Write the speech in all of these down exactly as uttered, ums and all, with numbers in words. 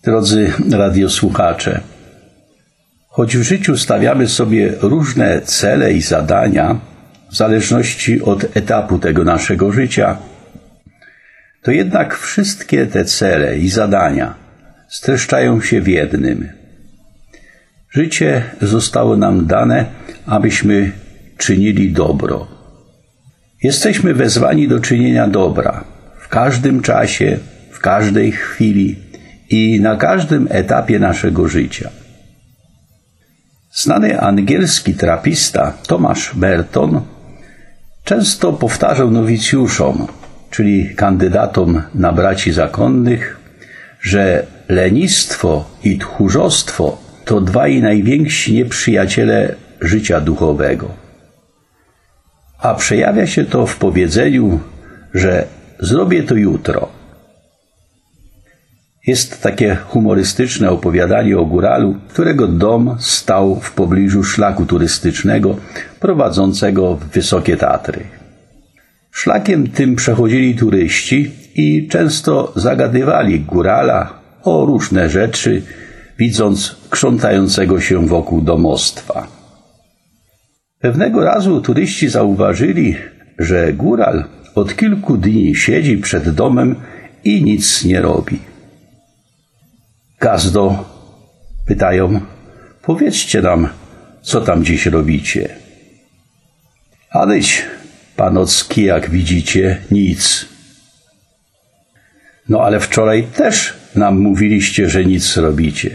Drodzy radiosłuchacze, choć w życiu stawiamy sobie różne cele i zadania, w zależności od etapu tego naszego życia, to jednak wszystkie te cele i zadania streszczają się w jednym. Życie zostało nam dane, abyśmy czynili dobro. Jesteśmy wezwani do czynienia dobra w każdym czasie, w każdej chwili i na każdym etapie naszego życia. Znany angielski trapista Thomas Merton często powtarzał nowicjuszom, czyli kandydatom na braci zakonnych, że lenistwo i tchórzostwo to dwaj najwięksi nieprzyjaciele życia duchowego. A przejawia się to w powiedzeniu, że zrobię to jutro. Jest takie humorystyczne opowiadanie o góralu, którego dom stał w pobliżu szlaku turystycznego prowadzącego w Wysokie Tatry. Szlakiem tym przechodzili turyści i często zagadywali górala o różne rzeczy, widząc krzątającego się wokół domostwa. Pewnego razu turyści zauważyli, że góral od kilku dni siedzi przed domem i nic nie robi. Gazdo, pytają, powiedzcie nam, co tam dziś robicie. Adyć, panocki, jak widzicie, nic. No ale wczoraj też nam mówiliście, że nic robicie.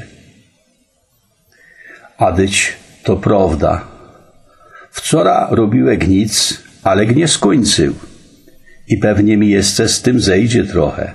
Adyć, to prawda. Wczora robiłek nic, ale nie skończył. I pewnie mi jeszcze z tym zejdzie trochę.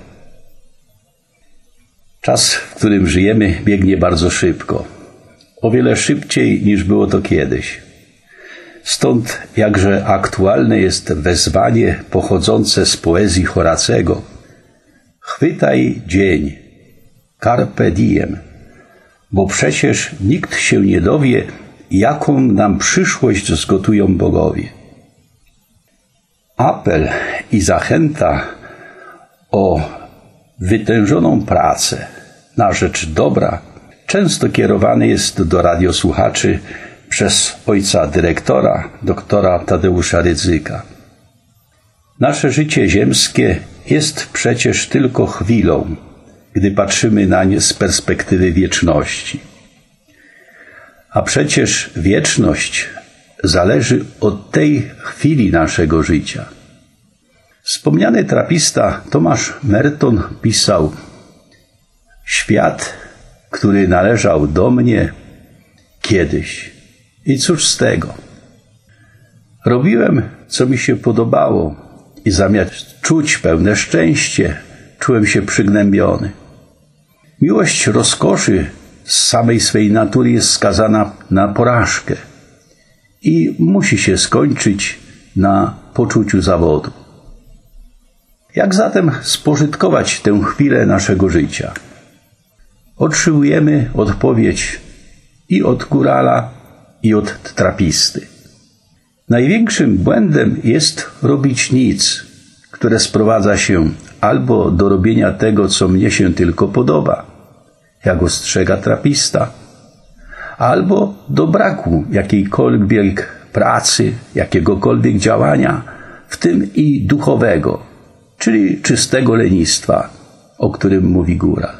Czas, w którym żyjemy, biegnie bardzo szybko. O wiele szybciej niż było to kiedyś. Stąd jakże aktualne jest wezwanie pochodzące z poezji Horacego. Chwytaj dzień, carpe diem, bo przecież nikt się nie dowie, jaką nam przyszłość zgotują bogowie. Apel i zachęta o wytężoną pracę na rzecz dobra często kierowany jest do radiosłuchaczy przez ojca dyrektora, doktora Tadeusza Rydzyka. Nasze życie ziemskie jest przecież tylko chwilą, gdy patrzymy na nie z perspektywy wieczności. A przecież wieczność zależy od tej chwili naszego życia. Wspomniany trapista Thomas Merton pisał: świat, który należał do mnie kiedyś. I cóż z tego? Robiłem, co mi się podobało i zamiast czuć pełne szczęście, czułem się przygnębiony. Miłość rozkoszy z samej swej natury jest skazana na porażkę i musi się skończyć na poczuciu zawodu. Jak zatem spożytkować tę chwilę naszego życia? Otrzymujemy odpowiedź i od górala, i od trapisty. Największym błędem jest robić nic, które sprowadza się albo do robienia tego, co mnie się tylko podoba, jak ostrzega trapista, albo do braku jakiejkolwiek pracy, jakiegokolwiek działania, w tym i duchowego, czyli czystego lenistwa, o którym mówi góral.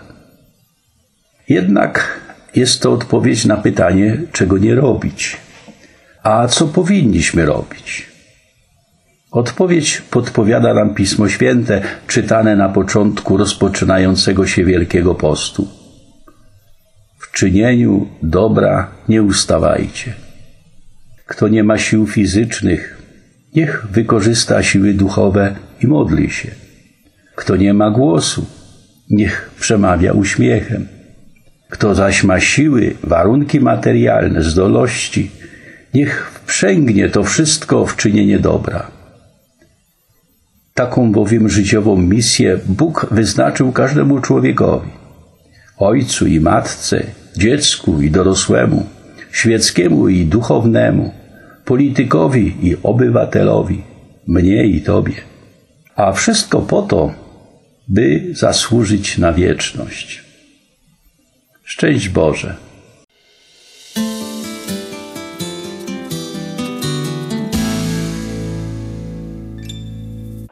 Jednak jest to odpowiedź na pytanie, czego nie robić. A co powinniśmy robić? Odpowiedź podpowiada nam Pismo Święte, czytane na początku rozpoczynającego się Wielkiego Postu. W czynieniu dobra nie ustawajcie. Kto nie ma sił fizycznych, niech wykorzysta siły duchowe i modli się. Kto nie ma głosu, niech przemawia uśmiechem. Kto zaś ma siły, warunki materialne, zdolności, niech wprzęgnie to wszystko w czynienie dobra. Taką bowiem życiową misję Bóg wyznaczył każdemu człowiekowi. Ojcu i matce, dziecku i dorosłemu, świeckiemu i duchownemu, politykowi i obywatelowi, mnie i tobie. A wszystko po to, by zasłużyć na wieczność. Szczęść Boże.